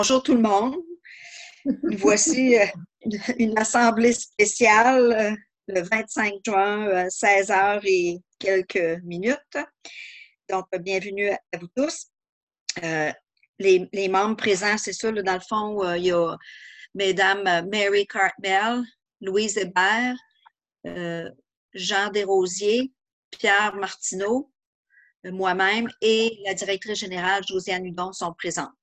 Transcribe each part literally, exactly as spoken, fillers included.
Bonjour tout le monde. Nous voici euh, une, une assemblée spéciale euh, le vingt-cinq juin, euh, seize heures et quelques minutes. Donc, bienvenue à, à vous tous. Euh, les, les membres présents, c'est ça, là, dans le fond, euh, il y a Mesdames Mary Cartmel, Louise Hébert, euh, Jean Desrosiers, Pierre Martineau, euh, moi-même et la directrice générale Josiane Hudon sont présentes.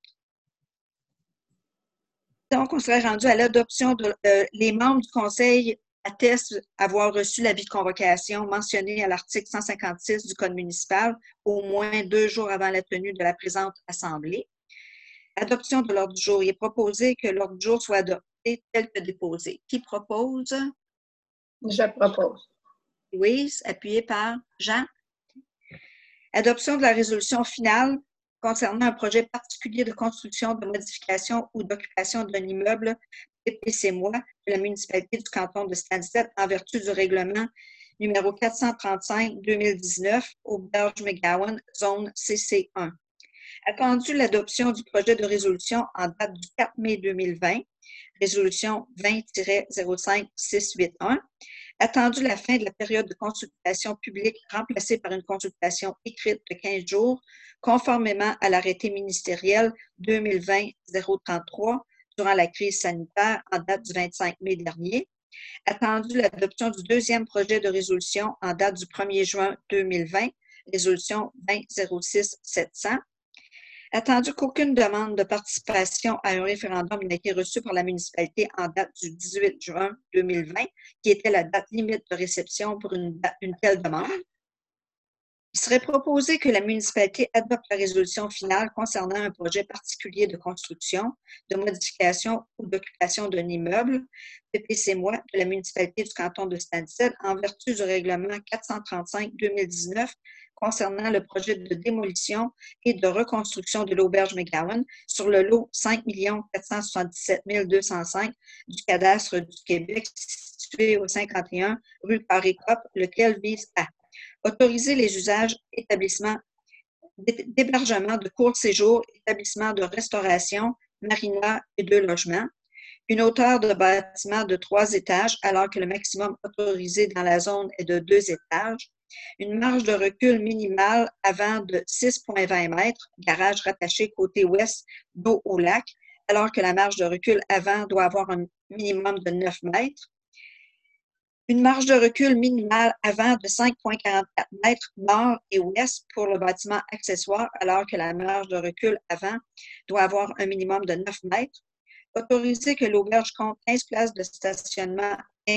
Donc, on serait rendu à l'adoption de euh, les membres du Conseil attestent avoir reçu l'avis de convocation mentionné à l'article cent cinquante-six du Code municipal au moins deux jours avant la tenue de la présente Assemblée. Adoption de l'ordre du jour. Il est proposé que l'ordre du jour soit adopté tel que déposé. Qui propose? Je propose. Louise, appuyée par Jean. Adoption de la résolution finale concernant un projet particulier de construction, de modification ou d'occupation d'un immeuble P P C M O I de la municipalité du canton de Stansted en vertu du règlement numéro quatre cent trente-cinq deux mille dix-neuf, Auberge McGowan, zone C C un. Attendu l'adoption du projet de résolution en date du quatre mai deux mille vingt, résolution vingt tiret zéro cinq six cent quatre-vingt-un, attendu la fin de la période de consultation publique remplacée par une consultation écrite de quinze jours, conformément à l'arrêté ministériel deux mille vingt zéro trente-trois durant la crise sanitaire en date du vingt-cinq mai dernier, attendu l'adoption du deuxième projet de résolution en date du premier juin deux mille vingt, résolution vingt zéro six sept cents, attendu qu'aucune demande de participation à un référendum n'a été reçue par la municipalité en date du dix-huit juin deux mille vingt, qui était la date limite de réception pour une, une telle demande. Il serait proposé que la municipalité adopte la résolution finale concernant un projet particulier de construction, de modification ou d'occupation d'un immeuble, P P C M O I de la municipalité du canton de Stansted en vertu du règlement quatre cent trente-cinq deux mille dix-neuf concernant le projet de démolition et de reconstruction de l'Auberge McGowan sur le lot cinq millions quatre cent soixante-dix-sept mille deux cent cinq du cadastre du Québec situé au cinquante et un rue Carré-Cop, lequel vise à autoriser les usages établissements d'hébergement de court séjour, établissements de restauration, marina et de logement, une hauteur de bâtiment de trois étages alors que le maximum autorisé dans la zone est de deux étages, une marge de recul minimale avant de six virgule vingt mètres, garage rattaché côté ouest d'eau au lac, alors que la marge de recul avant doit avoir un minimum de neuf mètres, une marge de recul minimale avant de cinq virgule quarante-quatre mètres nord et ouest pour le bâtiment accessoire, alors que la marge de recul avant doit avoir un minimum de neuf mètres. Autoriser que l'auberge compte quinze places de stationnement,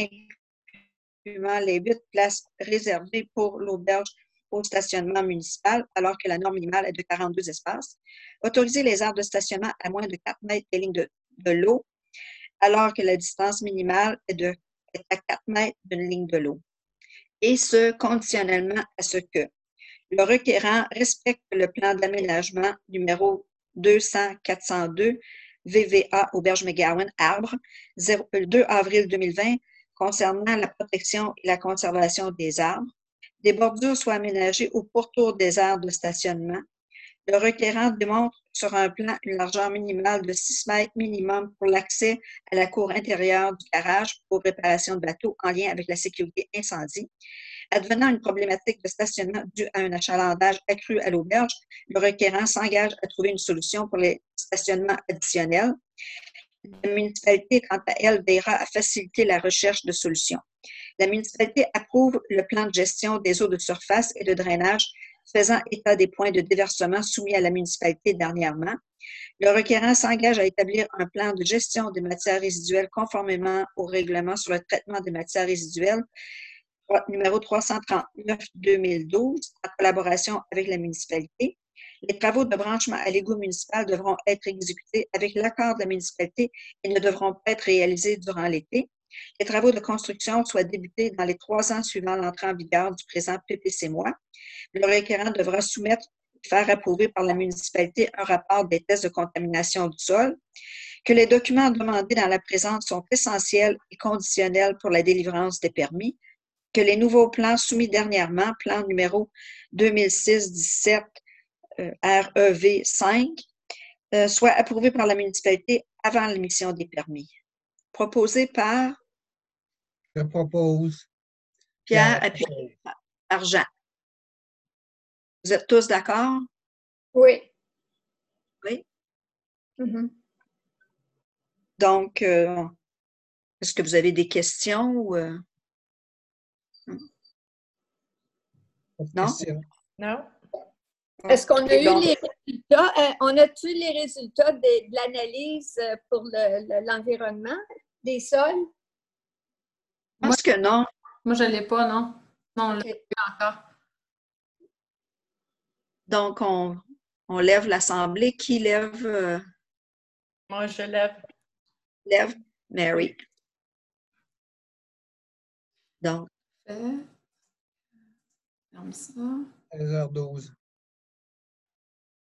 incluant les huit places réservées pour l'auberge au stationnement municipal, alors que la norme minimale est de quarante-deux espaces. Autoriser les aires de stationnement à moins de quatre mètres des lignes de, de l'eau, alors que la distance minimale est de est à quatre mètres d'une ligne de l'eau, et ce, conditionnellement à ce que le requérant respecte le plan d'aménagement numéro deux cents quatre cent deux V V A Auberge McGowan Arbre, deux avril deux mille vingt, concernant la protection et la conservation des arbres, des bordures soient aménagées au pourtour des aires de stationnement. Le requérant démontre sur un plan une largeur minimale de six mètres minimum pour l'accès à la cour intérieure du garage pour réparation de bateaux en lien avec la sécurité incendie. Advenant une problématique de stationnement due à un achalandage accru à l'auberge, le requérant s'engage à trouver une solution pour les stationnements additionnels. La municipalité, quant à elle, veillera à faciliter la recherche de solutions. La municipalité approuve le plan de gestion des eaux de surface et de drainage faisant état des points de déversement soumis à la municipalité dernièrement. Le requérant s'engage à établir un plan de gestion des matières résiduelles conformément au règlement sur le traitement des matières résiduelles numéro trois cent trente-neuf deux mille douze en collaboration avec la municipalité. Les travaux de branchement à l'égout municipal devront être exécutés avec l'accord de la municipalité et ne devront pas être réalisés durant l'été. Les travaux de construction soient débutés dans les trois ans suivant l'entrée en vigueur du présent P P C M O I. Le requérant devra soumettre et faire approuver par la municipalité un rapport des tests de contamination du sol, que les documents demandés dans la présente sont essentiels et conditionnels pour la délivrance des permis, que les nouveaux plans soumis dernièrement, plan numéro deux mille six dix-sept euh, R E V cinq, euh, soit approuvé par la municipalité avant l'émission des permis. Proposé par Je propose. Pierre, Pierre, appuyé par Jean. Vous êtes tous d'accord? Oui. Oui. Mhm. Donc, euh, est-ce que vous avez des questions ou euh, pas de non? question. Non? Est-ce qu'on a Et eu donc, les résultats? euh, on a-tu les résultats de, de l'analyse euh, pour le- le- l'environnement des sols? je pense que non. Moi, je ne l'ai pas, non. Non, on ne l'a Ok. pas encore. Donc, on, on lève l'Assemblée. Qui lève? euh, Moi, je lève. lève? Mary. Donc, Fait. Comme ça. seize heures douze.